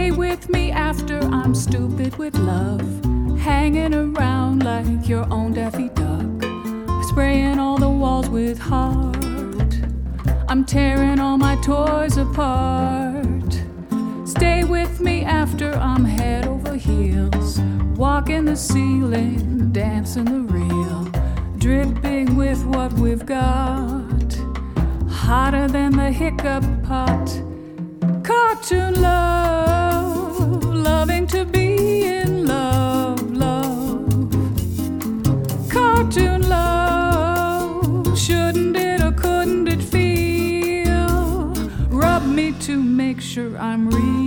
Stay with me after I'm stupid with love, hanging around like your own Daffy Duck, spraying all the walls with heart. I'm tearing all my toys apart. Stay with me after I'm head over heels, walking the ceiling, dancing the reel, dripping with what we've got, hotter than the hiccup pot. Cartoon love, loving to be in love, love. Cartoon love, shouldn't it or couldn't it feel? Rub me to make sure I'm real.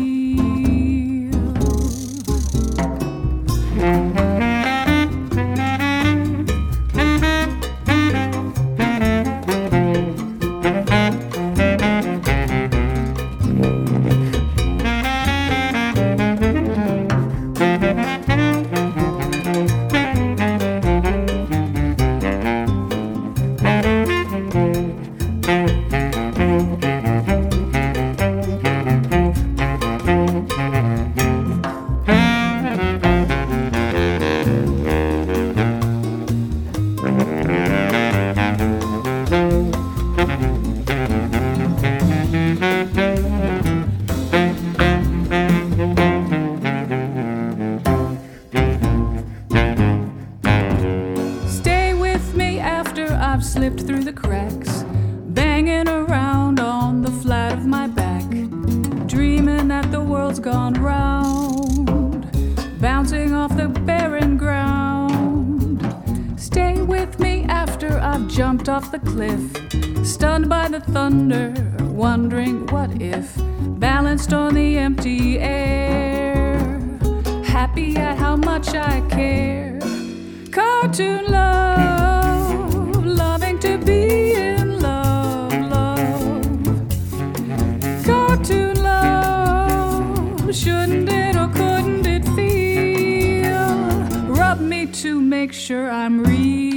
I've slipped through the cracks, banging around on the flat of my back, dreaming that the world's gone round, bouncing off the barren ground. Stay with me after I've jumped off the cliff, stunned by the thunder, wondering what if, balanced on the empty air, happy at how much I care. Cartoon love, loving to be in love, love. Cartoon love, shouldn't it or couldn't it feel? Rub me to make sure I'm real.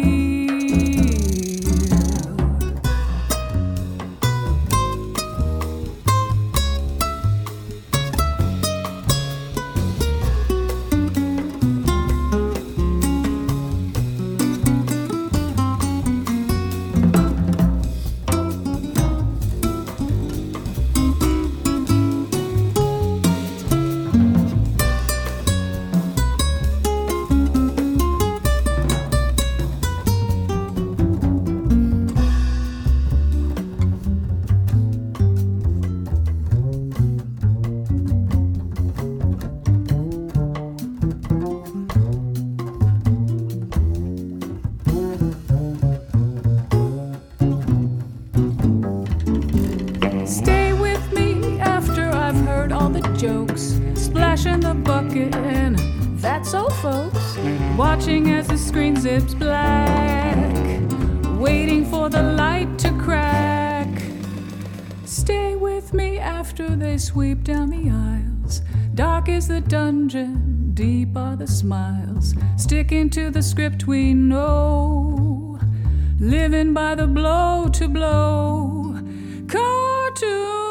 Stay with me after I've heard all the jokes, splashing the bucket and that's all folks, watching as the screen zips black, waiting for the light to crack. Stay with me after they sweep down the aisles, dark is the dungeon, deep are the smiles, sticking to the script we know, living by the blow to blow. Cartoon